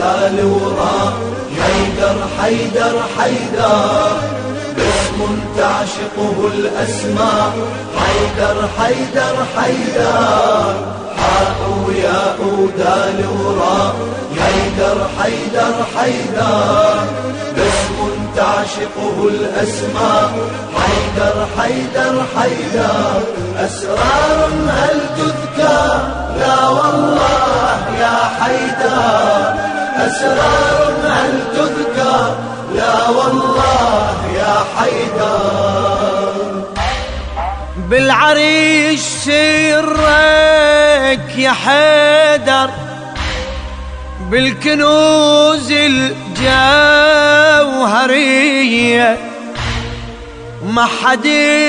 ودال وراء، حيدر حيدر حيدر باسم تعشقه الأسماء، حيدر حيدر حيدر حاء وياء ودال وراء، حيدر حيدر حيدر باسم تعشقه الأسماء، حيدر حيدر حيدر أسرار هل تذكر؟ لا والله يا حيدر، أسرار هل تذكر؟ لا والله يا حيدر. بالعريش سرك يا حيدر، بالكنوز الجوهرية، ما حد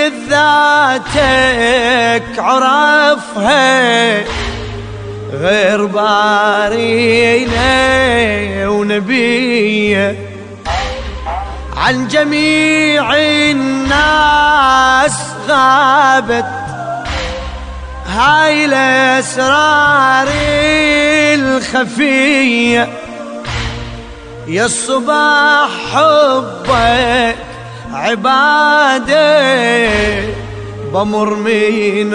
ذاتك عرفها غير بارينا ونبيه، عن جميع الناس غابت هاي الأسرار الخفية، يا الصباح حبك عبادة، بمر من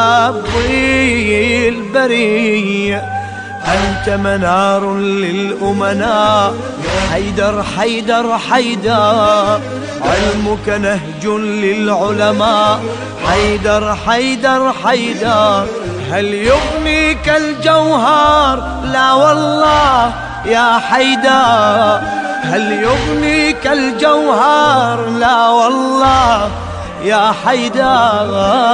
ربي البرية، أنت منار للأمناء، حيدر حيدر حيدر علمك نهج للعلماء، حيدر حيدر حيدر هل يغنيك الجوهر؟ لا والله يا حيدر، هل يغنيك الجوهر؟ لا والله يا حيدر.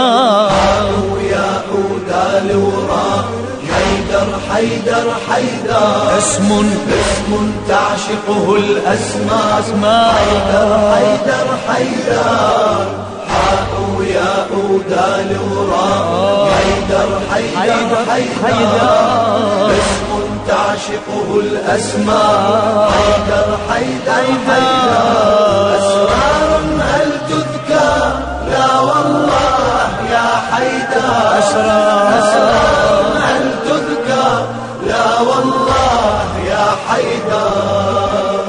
ويا ودال وراء، حيدر حيدر حيدر اسم تعشقه الأسماء، حيدر حيدر حيدر حاء وياء ودال وراء، حيدر حيدر حيدر اسم تعشقه الأسماء، حيدر حيدر حيدر أسرار هل تذكر؟ لا والله يا حيدر، أسرار هل تذكر؟ لا والله يا حيدر.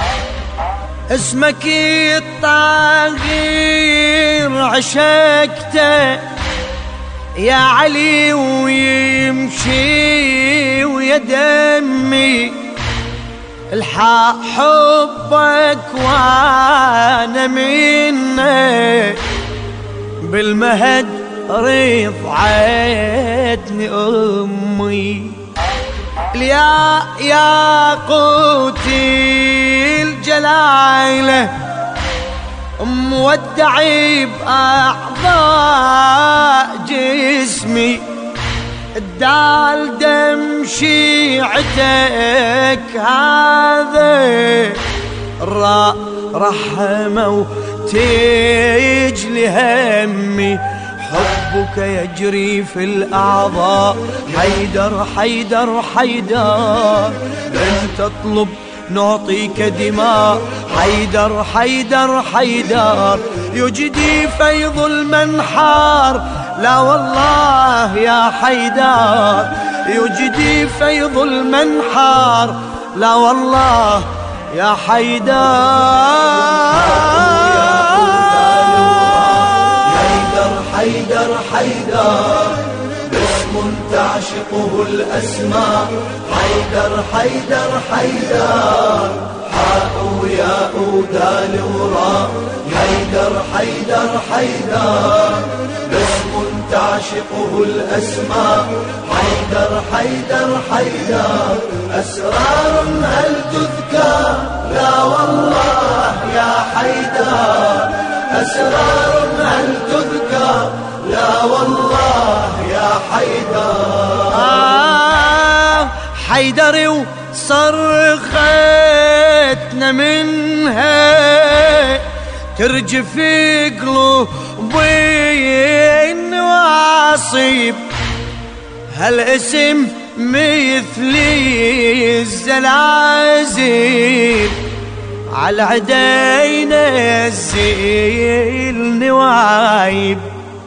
اسمك الطاهر عشقته يا علي، ويمشي ويا دمي الحق حبك وانا منه، بالمهد رضعتني امي، يا قوتي الجلاله مودعي بأعضاء جسمي، الدال دم شيعتك هذا، الراء رحمة وتجلي همي، حبك يجري في الأعضاء، حيدر حيدر حيدر إن تطلب نعطيك دماء، حيدر حيدر حيدر يجدي فيض المنحار، لا والله يا حيدر يجدي فيض المنحار، لا والله يا حيدر. حيدر حيدر باسم تعشقه الأسماء، حيدر حيدر حيدر حاء وياء ودال وراء، حيدر حيدر حيدر باسم تعشقه الأسماء، حيدر حيدر حيدر أسرار هل تذكر؟ لا والله يا حيدر، أسرار هل تذكر؟ لا والله يا حيدر. حيدر وصرختنا منها ترجف قلوبي النواصيب، هالاسم مثلي الزلازل على عدينا الزيل نوايب،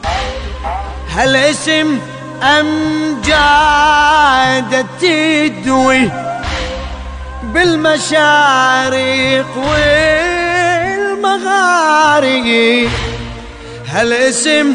هالاسم أمجاد تدوي بالمشارق والمغارب، هالاسم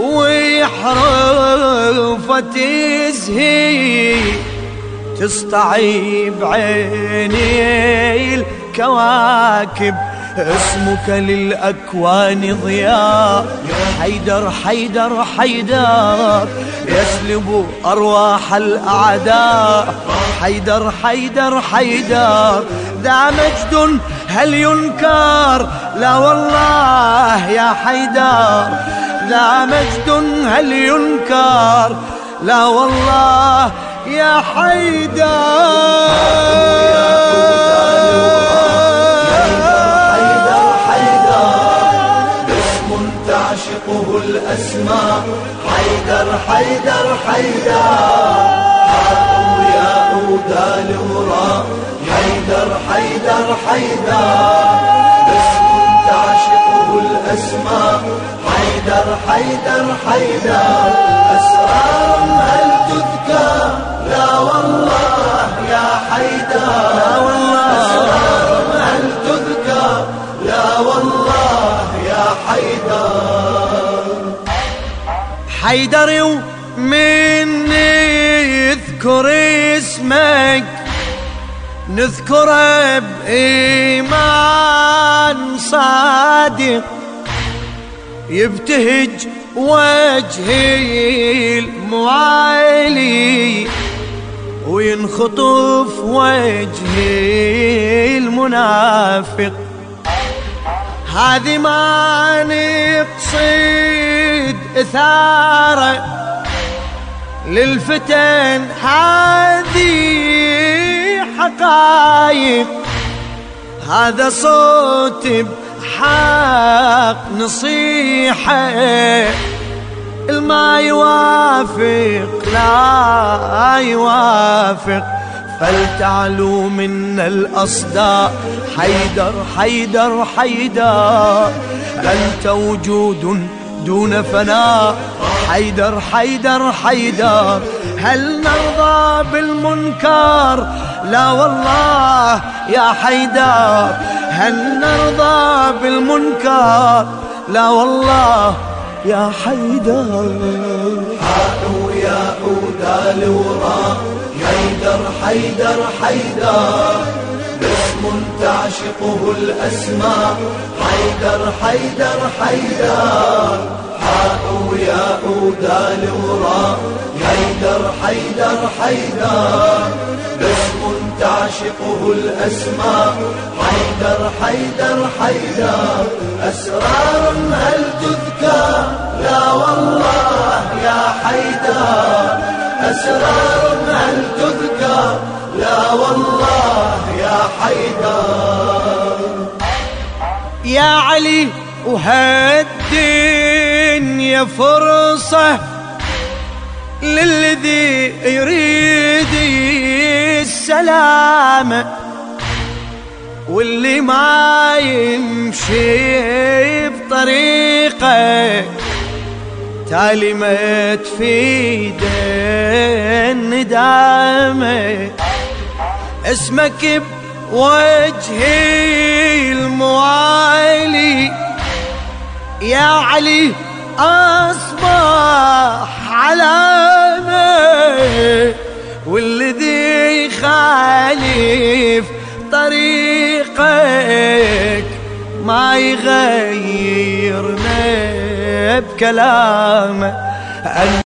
وحروفه تزهي تصطعب عيني الكواكب. اسمك للأكوان ضياء، حيدر حيدر حيدر يسلب أرواح الأعداء. حيدر حيدر حيدر ذا مجد هل ينكر؟ لا والله يا حيدر ذا مجد هل ينكر؟ لا والله يا حيدر. تعشقه الأسماء حيدر حيدر حيدر، حاء ياء دال وراء حيدر حيدر حيدر، اسم تعشقه الأسماء حيدر حيدر حيدر، أسرار هل تذكر؟ لا والله يا حيدر، لا والله أسرار هل تذكر؟ لا والله يا حيدر. حيدر ومن نذكر اسمك نذكره بإيمان صادق، يبتهج وجه المعالي وينخطف وجه المنافق. هذه ما نقصد إثارة للفتن، هذه حقائق. هذا صوت بحق نصيحة، الما يوافق لا يوافق، فلتعلو منا الأصداء. حيدر حيدر حيدر أنت وجود دون فناء. حيدر حيدر حيدر هل نرضى بالمنكر؟ لا والله يا حيدر هل نرضى بالمنكر؟ لا والله يا حيدر. حاء ياء دال وراء حيدر حيدر حيدر، اسم تعشقه الأسماء حيدر حيدر حيدر، حاء ياء دال وراء حيدر حيدر حيدر، اسم تعشقه الأسماء حيدر حيدر حيدر، أسرار هل تذكر؟ لا والله يا حيدر، أسرار هل تذكر؟ لا والله يا حيدر. يا علي وهالدنيا فرصة للذي يريد السلامة، واللي ما يمشي بطريقه تالي ما تفيد الندامة. اسمك بوجه الموالي يا علي أصبح علامة، والذي يخالف طريقك ما يغيرنا بكلامه.